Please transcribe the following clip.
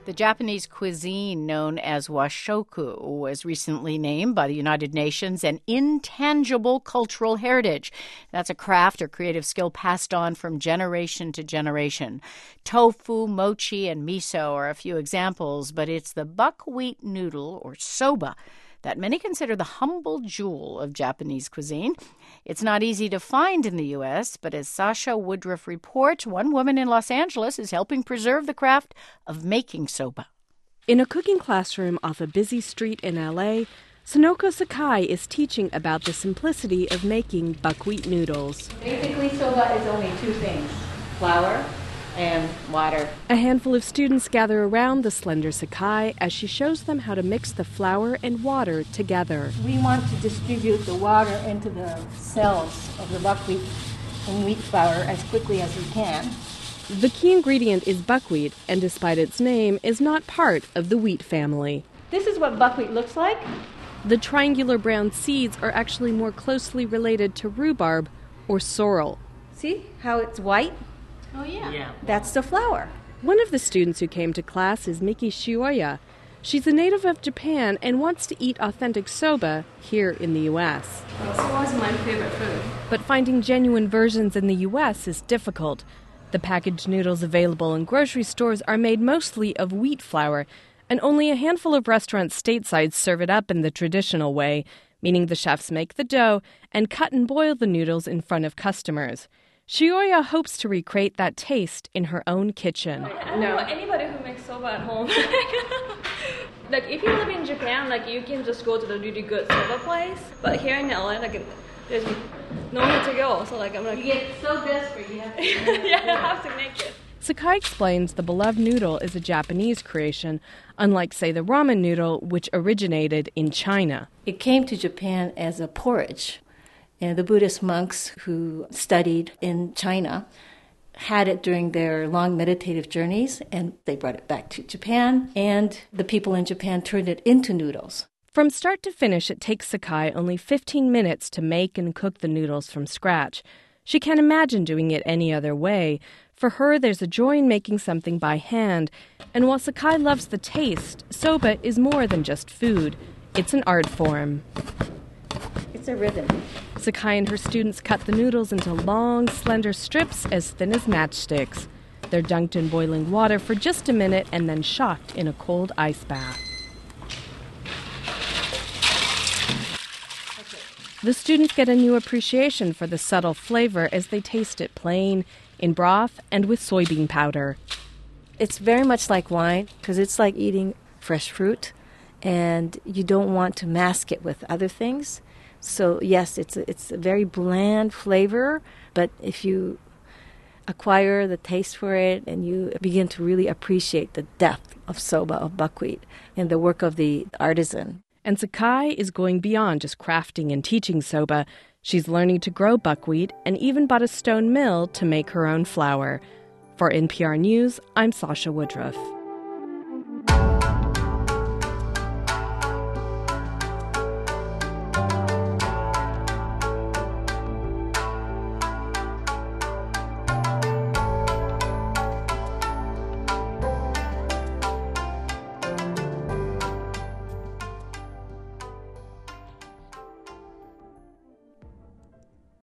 The Japanese cuisine known as washoku was recently named by the United Nations an intangible cultural heritage. That's a craft or creative skill passed on from generation to generation. Tofu, mochi, and miso are a few examples, but it's the buckwheat noodle, or soba, that many consider the humble jewel of Japanese cuisine. It's not easy to find in the U.S., but as Sasha Woodruff reports, one woman in Los Angeles is helping preserve the craft of making soba. In a cooking classroom off a busy street in L.A., Sonoko Sakai is teaching about the simplicity of making buckwheat noodles. Basically, soba is only two things: flour and water. A handful of students gather around the slender Sakai as she shows them how to mix the flour and water together. We want to distribute the water into the cells of the buckwheat and wheat flour as quickly as we can. The key ingredient is buckwheat, and despite its name, is not part of the wheat family. This is what buckwheat looks like. The triangular brown seeds are actually more closely related to rhubarb or sorrel. See how it's white? Oh, yeah. That's the flour. One of the students who came to class is Miki Shioya. She's a native of Japan and wants to eat authentic soba here in the U.S. Soba is my favorite food. But finding genuine versions in the U.S. is difficult. The packaged noodles available in grocery stores are made mostly of wheat flour, and only a handful of restaurants stateside serve it up in the traditional way, meaning the chefs make the dough and cut and boil the noodles in front of customers. Shioya hopes to recreate that taste in her own kitchen. No, anybody who makes soba at home. Like, if you live in Japan, you can just go to the really good soba place. But here in LA, there's no need to go. So, I'm like... You get so desperate, you have to... Yeah, I have to make it. Sakai explains the beloved noodle is a Japanese creation, unlike, say, the ramen noodle, which originated in China. It came to Japan as a porridge. And the Buddhist monks who studied in China had it during their long meditative journeys, and they brought it back to Japan, and the people in Japan turned it into noodles. From start to finish, it takes Sakai only 15 minutes to make and cook the noodles from scratch. She can't imagine doing it any other way. For her, there's a joy in making something by hand, and while Sakai loves the taste, soba is more than just food. It's an art form. It's a rhythm. Sakai and her students cut the noodles into long, slender strips as thin as matchsticks. They're dunked in boiling water for just a minute and then shocked in a cold ice bath. The students get a new appreciation for the subtle flavor as they taste it plain, in broth, and with soybean powder. It's very much like wine because it's like eating fresh fruit, and you don't want to mask it with other things. So yes, it's a very bland flavor, but if you acquire the taste for it and you begin to really appreciate the depth of soba, of buckwheat, and the work of the artisan. And Sakai is going beyond just crafting and teaching soba. She's learning to grow buckwheat and even bought a stone mill to make her own flour. For NPR News, I'm Sasha Woodruff.